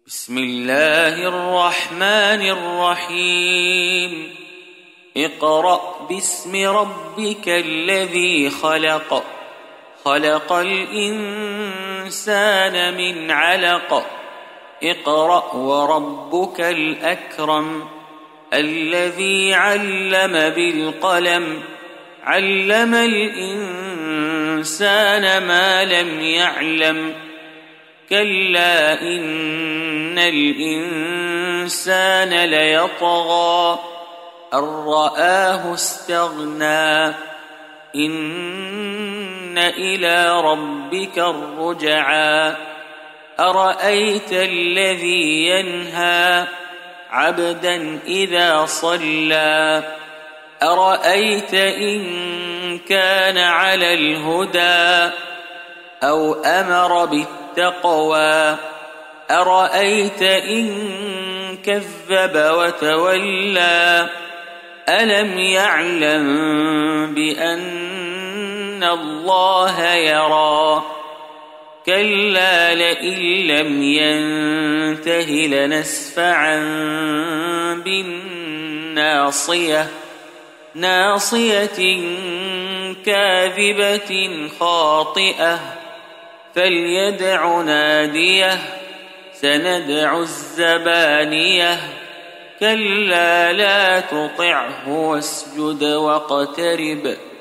بسم الله الرحمن الرحيم اقرأ باسم ربك الذي خلق خلق الإنسان من علق اقرأ وربك الأكرم الذي علم بالقلم علم الإنسان ما لم يعلم كلا إن الإنسان ليطغى أن رآه استغنى إن إلى ربك الرجعى أرأيت الذي ينهى عبدا إذا صلى أرأيت إن كان على الهدى أو أمر بالتقوى أرأيت إن كذب وتولى ألم يعلم بأن الله يرى كلا لئن لم ينته لنسفعا بالناصية ناصية كاذبة خاطئة فليدع ناديه سندع الزبانية كلا لا تطعه واسجد واقترب